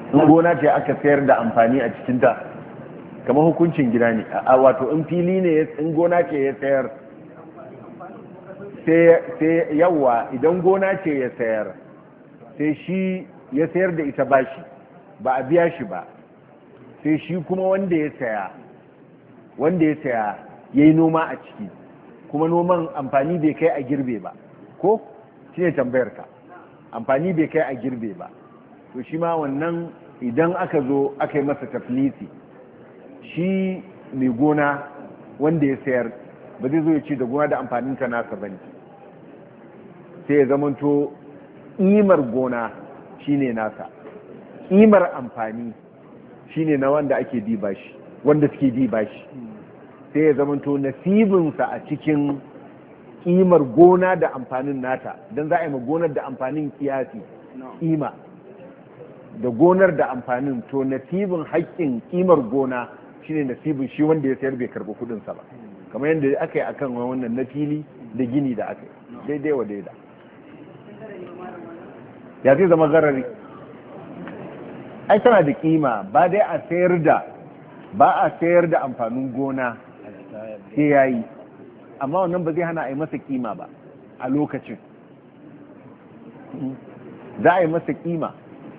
in gona ce aka sayar da amfani a cikinta kamar hukuncin gida ne a wato in fili ne in gona ce ya sayar sai yawa idan gona ce ya sayar sai shi ya sayar da ita bashi ba a biya shi ba sai shi kuma wanda ya saya ya yi noma a ciki kuma noman amfani bai kai a girbe ba ko shi ne tambayar ka amfani bai kai a girbe ba to shi ma wannan idan aka zo aka yi masa taflisi shi mai gona wanda ya sayar ba zai zo ya ce da gona da amfanin ka nasa ba ne sai ya zamanto ƙimar gona shine nasa ƙimar amfani shine na wanda ake diba shi wanda suke diba shi sai ya zamanto nasibinsa a cikin ƙimar gona da amfanin nata don za a yi ma gonar da amfanin kiyasi ƙima da gonar da amfanin to nasibin haƙƙin ƙimar gona shine nasibin shi wanda ya sayar bai karɓi kuɗinsa ba kamar yadda aka yi akan wannan na fili da gini da aka yi daidai wa daida ya zai zama zarari ai tana da kima ba dai a sayar da amfanin gona sai yayi amma wannan ba zai hana a yi masa kima ba a lokacin za a yi masa kima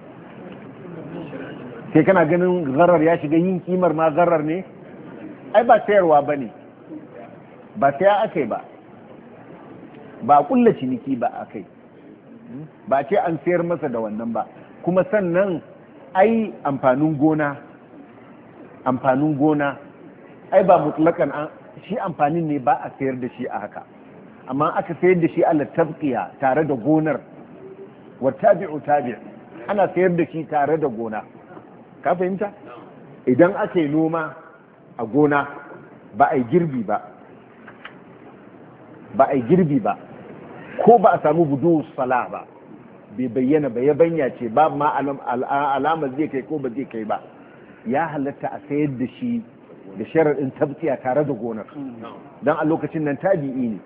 sai kana ganin zarar ya shiga yin kimar ma zarar ne ai ba sayarwa ba ne ba saya aka yi ba a kulla ciniki ba a kai ba ce an sayar masa da wannan ba kuma sannan ai amfanin gona ai ba mutlakan shi amfanin ne ba a sayar da shi a haka amma aka sayar da shi ala tabqiya tare da gonar wa tabi'u tabi' ana sayar da shi tare da gona ka fahimta idan aka yi noma a gona ba a yi girbi ba ko ba a samu budu sala ba bai bayyana ba ya banya ce ba ma alama zai kai ko ba zai kai ba ya halatta a sayar da shi da sharaɗin tabtiya tare da gonar don a lokacin nan tabi'i ne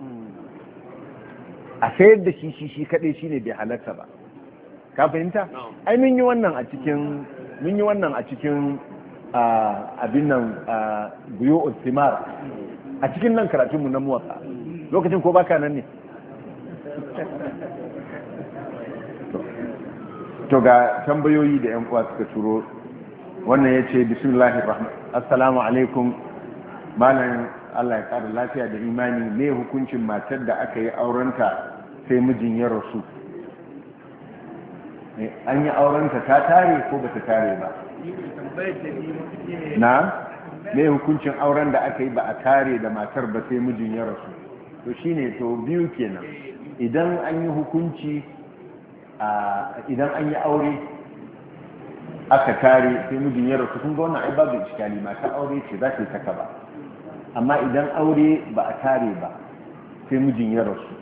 a sayar da shi kaɗai shi ne bai halatta ba ka fahimta ai mun yi wannan a cikin abin nan buyo ultimar a cikin nan karatunmu na muwaka lokacin ko baka nan ne to ga tambayoyi da yan uwa suka turo wannan ya ce bismillahir rahman assalamu alaikum malam Allah ya kara lafiya da imani ne hukuncin matar da aka yi aurenta sai mijin ya rasu an yi aurenta ta tare ko ba ta tare ba na ne hukuncin auren da aka yi ba a tare da matar ba sai mijin ya rasu to shine to biyu kenan idan an yi hukunci idan an yi aure aka tare sai mijin ya rasu kun ga wannan ai babu iskali mata aure ce za ta yi taka ba amma idan aure ba a tare ba sai mijin ya rasu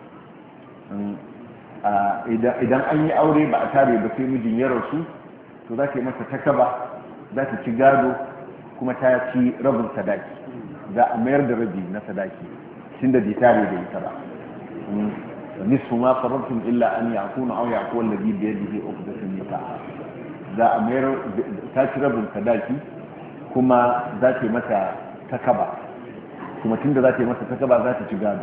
idan an yi aure ba a tare ba sai mijin ya rasu to za ta yi masa taka ba za ta ci gado kuma ta ci rabin sadaki za a mayar da rabi na sadaki tun da bai tare da ita ba nisfu ma farabtum illa an yakuna aw yakun alladhi bi yadihi uqdatun nikah za a mayar ta ci rabin sadaki kuma za ta yi mata takaba kuma tunda za ta yi mata takaba za ta ci gado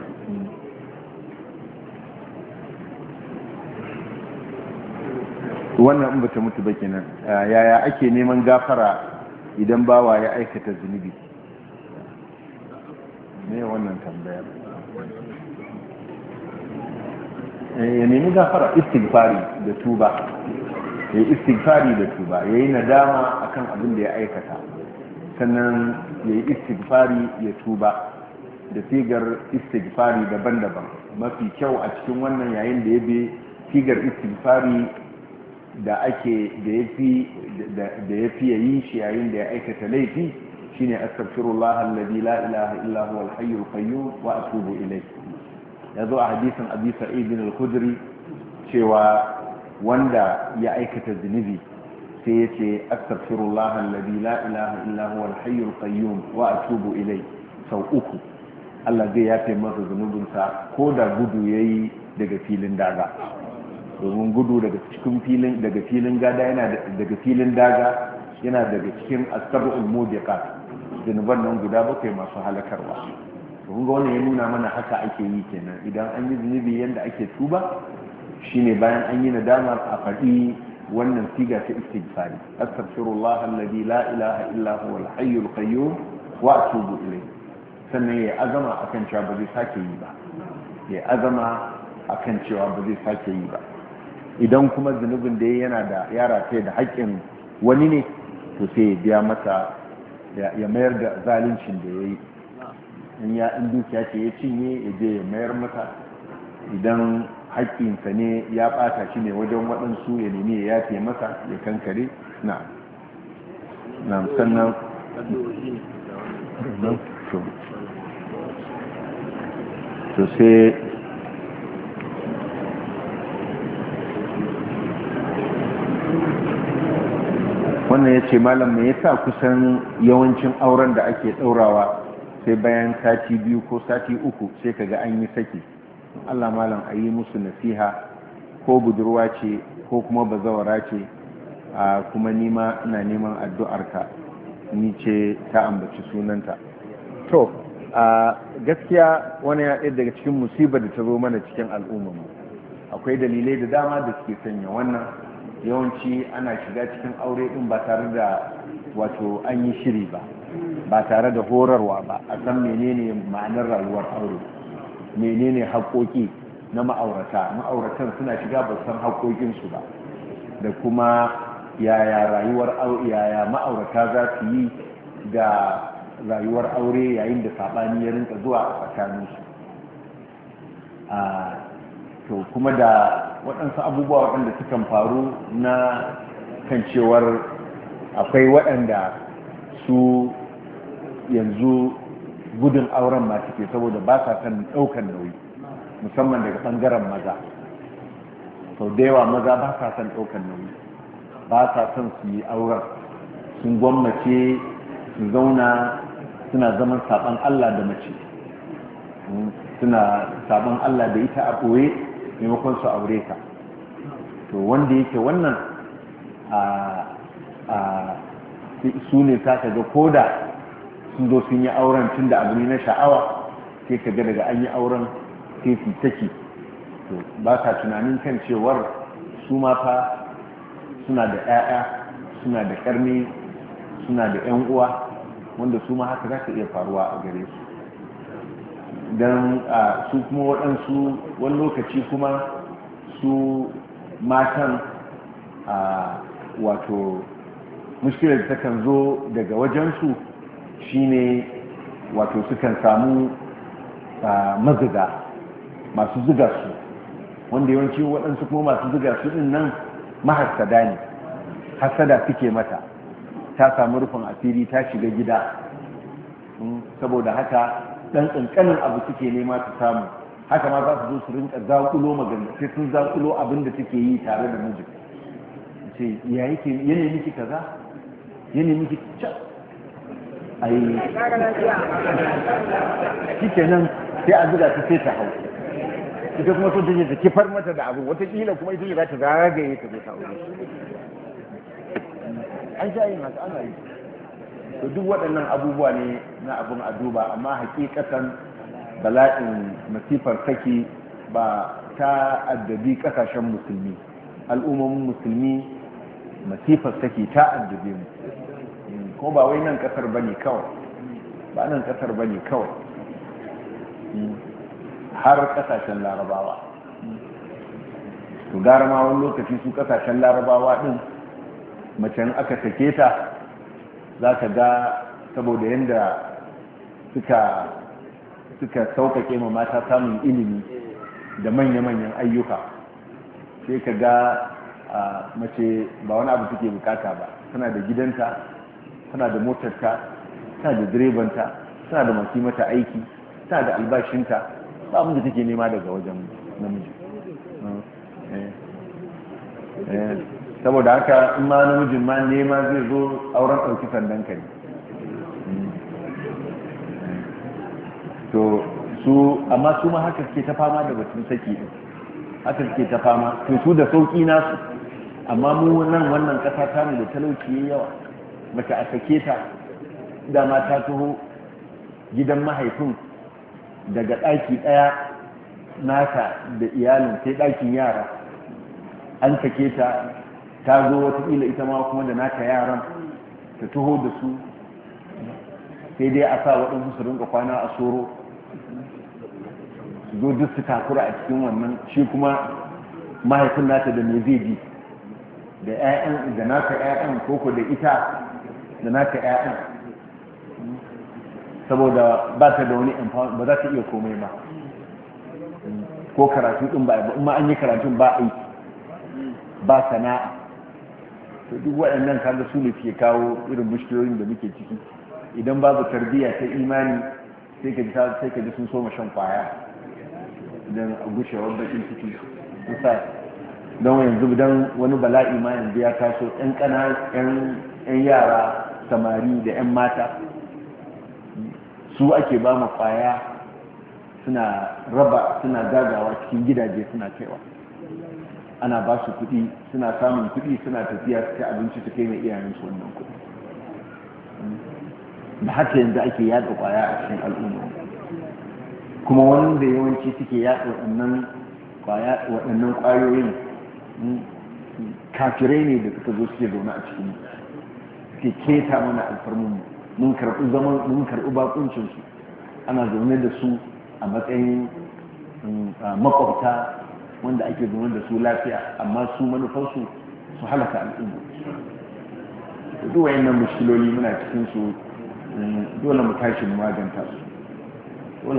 wannan in bata mutu ba kenan yaya ake neman gafara idan bawa ya aikata zunubi ne wannan tambayar ya nemi gafara istighfari da tuba ya yi istighfari da tuba ya yi nadama akan abin da ya aikata sannan ya yi istighfari ya tuba da sigar istighfari daban-daban mafi kyau a cikin wannan yayin da ya bi sigar istighfari da ya fi yayi shi yayin da ya aikata laifi shine astaghfirullah alladhi la ilaha illa huwa al-hayyul qayyum wa atubu ilayh yazo a hadisin Abi Sa'id al-Khudri cewa wanda ya aikata zunubi sai yace astaghfirullah alladhi la ilaha illa huwa al-hayyul qayyum wa atubu ilayh sau uku Allah zai yafe masa zunubinsa ko da gudu yayi daga filin daga domin gudu daga filin gada yana daga filin daga yana daga cikin asabul mubiqat zunuban nan guda bakwai masu halakarwa. kun ga wannan ya nuna mana haka ake yi kenan idan an yi zunubi yanda ake tuba shine bayan an yi nadamar a faɗi wannan siga ta istighfari astaghfirullah alladhi la ilaha illa huwa al-hayyul qayyum wa atubu ilayh sannan ya azama akan cewa ba zai sake yi ba ya azama akan cewa ba zai sake yi ba idan kuma zunubin da yana da yara sai da haƙƙin wani ne to sai ya biya masa ya mayar da zaluncin da ya yi in dukiya ce ya cinye ya je ya mayar mata idan haƙƙinsa ne ya ɓata shi ne wajen waɗansu ya nemi ya yafe masa ya kankare na sannan to sai wannan ya ce malam me yasa kusan yawancin auren da ake ɗaurawa sai bayan sati 2 ko sati 3 sai kaga an yi saki Allah malam a yi musu nasiha ko budurwa ce ko kuma bazawara ce kuma nima ina neman addu'arka ni ce ta ambaci sunanta to gaskiya wani ya ɗaya daga cikin musibar da ta zo mana cikin al'ummarmu akwai dalilai da dama da suke sanya wannan yawanci ana shiga cikin aure din ba tare da wato an yi shiri ba tare da horarwa ba a san menene ma'anar rayuwar aure menene haƙoƙi na ma'auratan suna shiga ba san haƙoƙinsu ba da kuma yaya ma'aurata za su yi da rayuwar aure yayin da saɓani ya rinka zuwa a tsakaninsu to kuma da waɗansu abubuwa waɗanda sukan faru na kan cewar akwai waɗanda su yanzu gudun auren ma suke saboda ba sa son ɗaukar nauyi musamman daga ɓangaren maza sau da yawa maza ba sa son ɗaukar nauyi ba sa son su yi auren sun gwammace su zauna suna zaman saɓon Allah da mace suna saɓon Allah da ita a ɓoye maimakon su aure ka to wanda yake wannan su ne ta ga koda sun zo sun yi auren tun da abu ne na sha'awa sai ka ga daga an yi auren sai su take to ba ka tunanin kan cewar su ma fa suna da 'ya'ya suna da ƙarni suna da 'yan uwa wanda su ma haka za ta iya faruwa a gare su don su kuma waɗansu wani lokaci kuma su matan wato mushkilar da takan zo daga wajensu shine wato sukan samu maziga masu ziga su wanda yawanci waɗansu kuma masu ziga su ɗin nan mahassada ne hasada suke mata ta samu rufin asiri ta shiga gida saboda haka dan kankanin abu suke nema su samu haka ma za su zo su rinka zaƙulo magana sai sun zaƙulo abin da suke yi tare da mijin ce ya yake yana miki kaza yana miki can ai kike nan sai a zuga ta sai ta hau ita kuma so take ta kifar mata da abu wataƙila kuma ita za ta zagaye ta ta aure an sha yin haka ana yi to duk waɗannan abubuwa ne na abin a duba amma hakikatan bala'in masifar saki ba ta addabi ƙasashen musulmi al'ummomin musulmi masifar saki ta addabe mu ko ba wai nan ƙasar bane kawai ba nan ƙasar bane kawai har ƙasashen larabawa to gara ma wani lokaci su ƙasashen larabawa ɗin mace aka sake ta za ka ga saboda yadda suka sauƙaƙe ma mata samun ilimi da manya-manyan ayyuka sai ka ga mace ba wani abu suke bukata ba tana da gidanta tana da motarta tana da direbanta tana da masu mata aiki tana da albashinta ba abin da take nema daga wajen namiji saboda haka in ma namijin ma nema zai zo auren ɗauki sandan ka ne to su amma su ma haka suke ta fama da batun saki din haka suke ta fama to su da sauki nasu, amma mu nan wannan kasa ta mu da talauci yayi yawa, mace a sake ta dama ta taho gidan mahaifin daga ɗaki ɗaya naka da iyalin sai ɗakin yara, an sake ta ta zo watakila ita ma kuma da naka yaran ta taho da su, sai dai a sa waɗansu su rinka kwana a soro, zo duk su takura a cikin wannan, shi kuma mahaifin nata da me zai ji da 'ya'yan da naka 'ya'yan koko da ita da naka 'ya'yan, saboda ba ta da wani empowerment, ba za ta iya komai ba, ko karatu din ba amma an yi karatun ba aiki ba sana'a, to duk waɗannan kaga su ne ke kawo irin mushkiloyin da muke ciki. Idan babu tarbiyya ta imani sai ka ji sun soma shan kwaya don gushewar bakin ciki kusa, don yanzu don wani bala'i ma yanzu ya taso yan yara samari da 'yan mata su ake ba ma kwaya suna gagawa cikin gidaje suna kaiwa, ana ba su kuɗi, suna samun kuɗi suna tafiya su ci abinci su kai mai iyayensu wannan kuɗi. Da haka yanzu ake yada kwaya a cikin al'umma, kuma wanda yawanci suke yada waɗannan kwayoyin kafirai ne da suka zo suke zaune a cikin suke keta mana alfarmun, mun karɓi bakuncinsu, ana zaune da su a matsayin makwabta wanda ake zaune da su lafiya, amma su manufarsu su halaka al'umma. duk wayannan mushkiloli muna cikin su, dole mu tashi mu maganta su,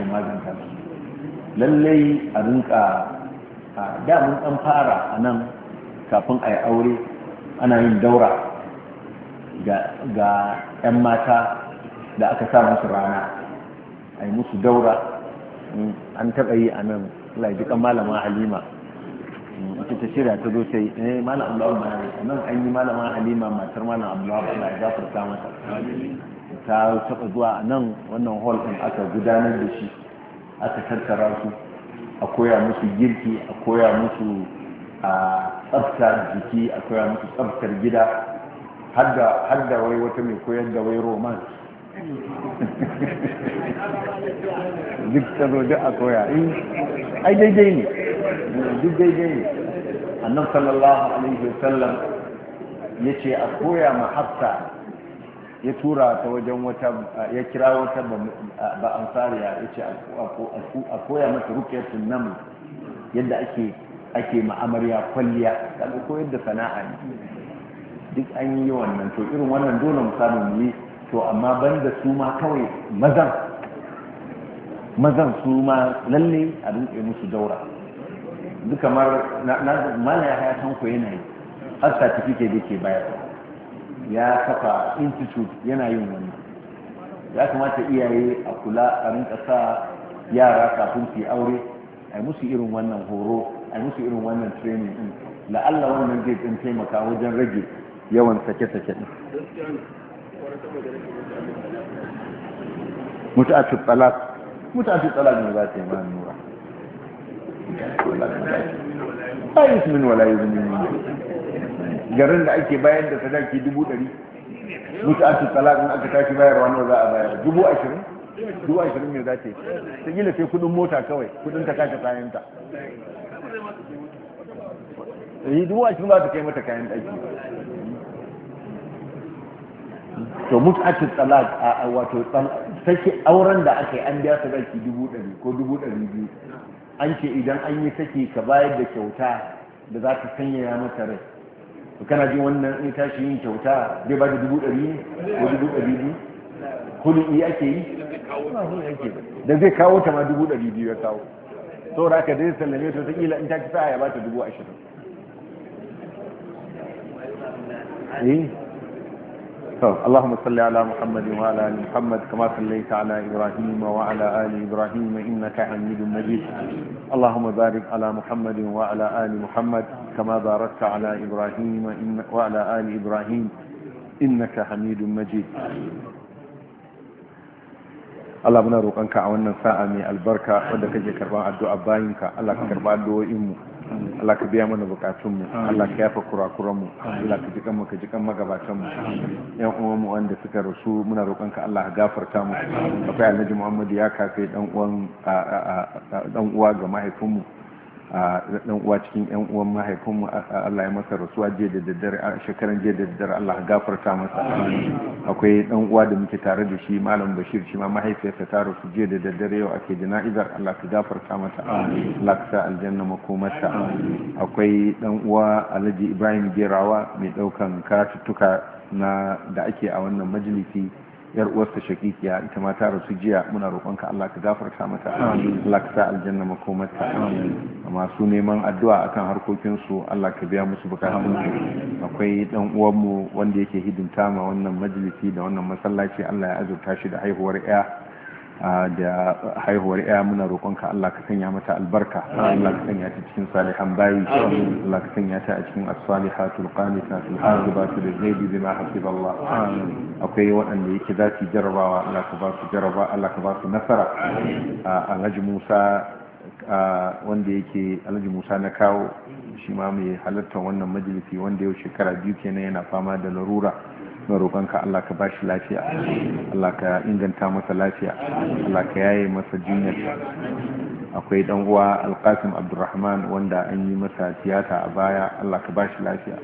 lallai a rinka da mun dan fara a nan kafin a yi aure ana yin daura ga 'yan mata da aka sa musu rana, a yi musu daura. An taɓa yi a nan laifikan malama Halima, ita ta shirya ta zo sai malam Abdullahi ma a nan an yi malama Halima matar malam Abdullahi Allah ya gafarta mata, ta taɓa zuwa a nan wannan hall ɗin aka gudanar da shi, aka tattara su a koya musu girki, a koya musu a tsaftar jiki, a koya musu tsaftar gida, har da wai wata mai koyar da wai romance duk ta zo duk a koya, ai daidai ne, duk daidai ne. Annabi sallallahu alaihi wasallam ya ce a koya ma Hafsa, ya tura ta wajen wata, ya kira wata ba ansariya, ya ce a koya mata ruqyatun naml, yadda ake ma'amarya kwalliya, kaga koyar da sana'a ne, duk an yi wannan. To irin wannan dole mu samu mu yi, to amma banda su ma kawai mazan su ma lalle a rinƙe musu daura, duk kamar mana ya haya tanko yana yi, har certificate da ke bayarwa, ya kafa institute yana yin wannan. Ya kamata iyaye a kula, a rinka sa yara kafin su yi aure, a yi musu irin wannan horo, a yi musu irin wannan training din, la'alla wannan zai ɗin taimaka wajen rage yawan sake-sake ɗin. mutu'atu talaq ne za ta yi ma nura, ba yusmin wala yuzni, garin da ake bayar da sadaki 100,000, mutu'atu talaq in aka tashi bayarwa nawa za a bayar? 20,000 ne za ta yi, ta gila sai kudin mota kawai, kudin ta kashe kayanta, 20,000 za ta kai mata kayan ɗaki. To mutu'atu talaq a wato sake auren da aka yi an biya sadaki 100,000 ko 200,000, an ce idan an yi sake ka bayar da kyauta da za ta sanyaya mata rai. To kana jin wannan in tashi yin kyauta zai ba da 100,000 ko 200,000? Hulun ake yi? Da zai kawo ta ma 200,000 ya kawo, saboda haka zai sallame ta kila in ta ci sa'a ya ba ta 20,000. اللهم صل على محمد وعلى ال محمد كما صليت على ابراهيم وعلى ال ابراهيم انك حميد مجيد. اللهم بارك على محمد وعلى ال محمد كما باركت على ابراهيم وعلى ال ابراهيم انك حميد مجيد. Allah muna roƙonka a wannan sa'a mai albarka wanda kake karban addu'a bayinka. Allah ka karba addu'o'in mu, Allah ka biya mana bukatun mu, Allah ka yafa kurakuran mu, Allah ka jikan mu, ka jikan magabatan mu. Yan uwan mu wanda suka rasu muna roƙonka Allah ka gafarta mu. Akwai Alhaji Muhammad ya kafe dan uwa ga mahaifin mu, dan uwa cikin yan uwan mahaifinmu. Allah ya masa rasuwa jiya da daddare, a shekaran jiya da daddare. Allah ya gafarta masa. Akwai dan uwa da muke tare da shi Malam Bashir, shi ma mahaifiyarsa ta rasu jiya da daddare, yau ake jana'izar. Allah ka gafarta mata, Allah ka sa aljanna makomarta. Akwai dan uwa Alhaji Ibrahim Gerawa mai daukan karatuttuka da ake a wannan majalisi, yar uwarsa shakikiya ita ma ta rasu jiya. Muna roƙonka Allah ka gafarta mata, Allah ka sa aljanna makomarta. Masu neman addu'a akan harkokin su Allah ka biya musu bukatun su. Akwai dan uwan mu wanda yake hidimta ma wannan majalisi da wannan masallaci, Allah ya azurta shi da haihuwar muna roƙonka Allah ka sanya mata albarka, Allah ka sanya ta cikin salihan bayi, Allah ka sanya ta a cikin as-salihatul qanitatul hafizatu lil-ghaibi bima hasiba Allah. Akwai waɗanda yake za su jarabawa, Allah ka ba su jaraba, Allah ka ba su nasara. Alhaji Musa wanda yake Alhaji Musa na kawo, shi ma mai halartar wannan majalisi, wanda yau shekara 2 kenan yana fama da larura. Na roƙonka Allah ka ba shi lafiya, Allah ka inganta masa lafiya, Allah ka yaye masa jinyar. Akwai dan uwa Alqasim Abdulrahman wanda an yi masa tiyata a baya, Allah ka ba shi lafiya.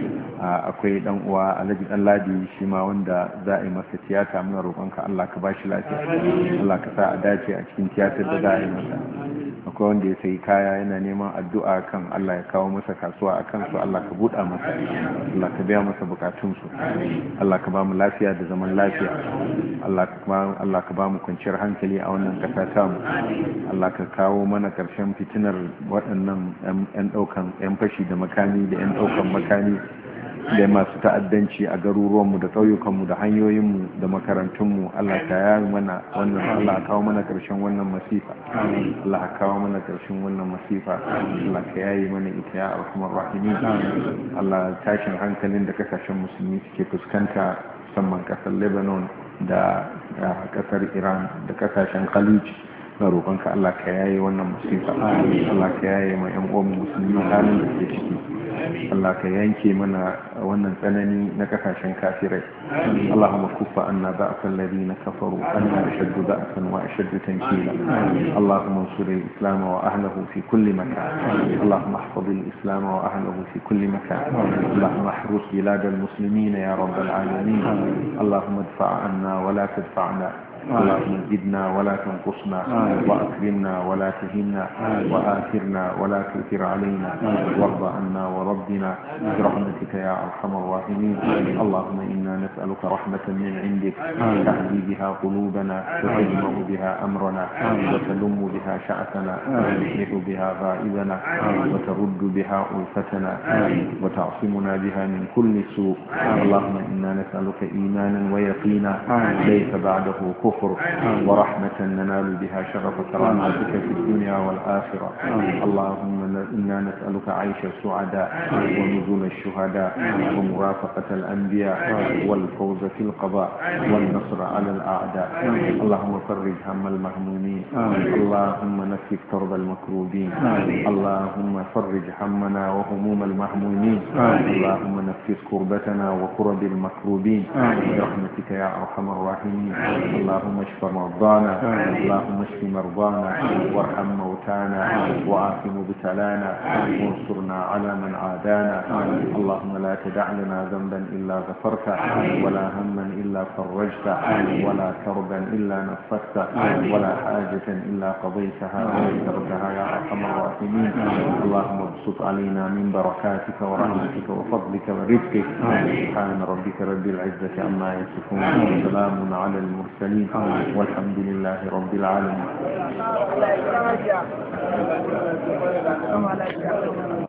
Akwai dan uwa Alhaji Danladi, shi ma wanda za a yi masa tiyata. Muna roƙonka Allah ka ba shi lafiya, Allah ka sa a dace a cikin tiyatar da za a yi masa. Akwai wanda ya sayi kaya yana neman addu'a kan Allah ya kawo masa kasuwa a kansu, Allah ka buɗa masa, Allah ka biya masa bukatunsu. Allah ka ba mu lafiya da zaman lafiya, Allah ka ba mu kwanciyar hankali a wannan ƙasa ta mu. Allah ka kawo mana ƙarshen fitinar waɗannan 'yan fashi da makami da 'yan ɗaukan makami da masu ta'addanci a garuruwanmu da ƙauyukanmu da hanyoyinmu da makarantunmu. Allah ka yayi mana wannan, Allah ka kawo mana ƙarshen wannan masifa, Allah ka kawo mana ƙarshen wannan masifa, Allah ka yayi mana ita ya arhamar rahimin. Allah tashin hankalin da kasashen musulmi suke fuskanta, musamman ƙasar Lebanon da ƙasar Iran da ƙasashen Khalij, na roƙonka Allah ka yaye wannan masifa, Allah ka yaye ma 'yan uwan musulmi halin da ke ciki. Allah ka yanke mana wannan tsanani na kasashen kafirai. Allahumma kuffa anna ba'sa alladhina kafaru anna ashaddu ba'san wa ashaddu tankila. Allahumma ansur al-islam wa ahlihi fi kulli makan. Allahumma ihfaz al-islam wa ahlihi fi kulli makan. Allahumma ahrus bilad al-muslimin ya rabb al-alamin. Allahumma idfa' anna wa la tadfa'na. اللهم زدنا ولا تنقصنا، وأكرمنا ولا تهنا، وآثرنا ولا تؤثر علينا، وارض عنا وربنا برحمتك يا أرحم الراحمين. اللهم إنا نسألك رحمة من عندك تهدي بها قلوبنا، وتجمع بها أمرنا، وتلم بها شأتنا، وتصلح بها غائبنا، وترد بها ألفتنا، وتعصمنا بها من كل سوء. اللهم إنا نسألك إيمانا ويقينا ليس بعده كفر، ورحمة ننال بها شرف كرامتك في الدنيا والآخرة. اللهم إنا نسألك عيش السعداء ونزول الشهداء ومرافقة الأنبياء والفوز في القضاء والنصر على الأعداء. اللهم فرج هم المهمومين، اللهم نفك كرب المكروبين، اللهم فرج همنا وهموم المهمومين، اللهم نفس كربتنا وكرب المكروبين برحمتك يا أرحم الراحمين. اللهم اشف مرضانا، اللهم اشف مرضانا، وارحم موتانا، وعاف مبتلانا، وانصرنا على من عادانا. اللهم لا تدع لنا ذنبا إلا غفرته، ولا هما إلا فرجته، ولا كربا إلا نفسته، ولا حاجة إلا قضيتها ويسرتها يا أرحم الراحمين. اللهم ابسط علينا من بركاتك ورحمتك وفضلك ورزقك. سبحان ربك رب العزة عما يصفون، وسلام على المرسلين، والحمد لله رب العالمين.